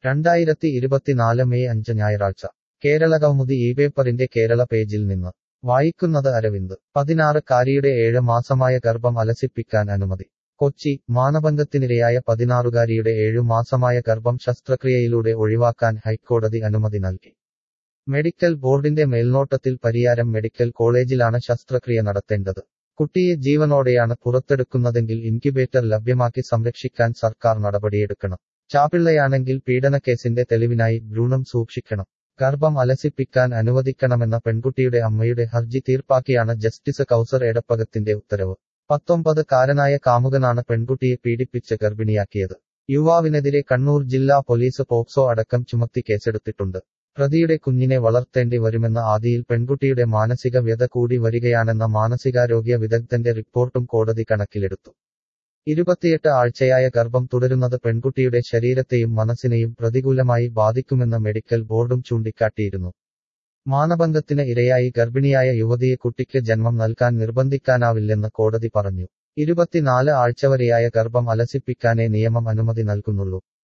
2024 May 5 ഞായറാഴ്ച കേരളകൗമുദി പേപ്പറിന്റെ കേരള പേജിൽ നിന്ന് വായിക്കുന്നത് അരവിന്ദ് 16-കാരിയുടെ 7 മാസമായ ഗർഭം അലസിപ്പിക്കാൻ അനുമതി കൊച്ചി മാനഭംഗത്തിനിരയായ 16-കാരിയുടെ 7 മാസമായ ഗർഭം ശസ്ത്രക്രിയയിലൂടെ ഒഴിവാക്കാൻ ഹൈക്കോടതി അനുമതി നൽകി മെഡിക്കൽ ബോർഡിന്റെ മേൽനോട്ടത്തിൽ പരിയാരം മെഡിക്കൽ കോളേജിലാണ് ശസ്ത്രക്രിയ നടത്തേണ്ടത് കുട്ടിയെ ജീവനോടെയാണ് പുറത്തെടുക്കുന്നതെങ്കിൽ ഇൻക്യുബേറ്റർ ലഭ്യമാക്കി സംരക്ഷിക്കാൻ സർക്കാർ നടപടിയെടുക്കണം ചാപിള്ളയാണെങ്കിൽ പീഡനക്കേസിന്റെ തെളിവിനായി ഭ്രൂണം സൂക്ഷിക്കണം ഗർഭം അലസിപ്പിക്കാൻ അനുവദിക്കണമെന്ന പെൺകുട്ടിയുടെ അമ്മയുടെ ഹർജി തീർപ്പാക്കിയാണ് ജസ്റ്റിസ് കൗസർ എടപ്പകത്തിന്റെ ഉത്തരവ് 19-കാരനായ കാമുകനാണ് പെൺകുട്ടിയെ പീഡിപ്പിച്ച് ഗർഭിണിയാക്കിയത് യുവാവിനെതിരെ കണ്ണൂർ ജില്ലാ പോലീസ് പോക്സോ അടക്കം ചുമത്തി കേസെടുത്തിട്ടുണ്ട് പ്രതിയുടെ കുഞ്ഞിനെ വളർത്തേണ്ടി വരുമെന്ന ആദിയിൽ പെൺകുട്ടിയുടെ മാനസിക വ്യത കൂടി വരികയാണെന്ന മാനസികാരോഗ്യ വിദഗ്ധന്റെ റിപ്പോർട്ടും കോടതി കണക്കിലെടുത്തു 28 ആഴ്ചയായ ഗർഭം തുടരുന്നത് പെൺകുട്ടിയുടെ ശരീരത്തെയും മനസ്സിനെയും പ്രതികൂലമായി ബാധിക്കുമെന്ന് മെഡിക്കൽ ബോർഡും ചൂണ്ടിക്കാട്ടിയിരുന്നു മാനഭംഗത്തിന് ഇരയായി ഗർഭിണിയായ യുവതിയെ കുട്ടിക്ക് ജന്മം നൽകാൻ നിർബന്ധിക്കാനാവില്ലെന്ന് കോടതി പറഞ്ഞു 24 ആഴ്ചവരെയായ ഗർഭം അലസിപ്പിക്കാനേ നിയമം അനുമതി നൽകുന്നുള്ളൂ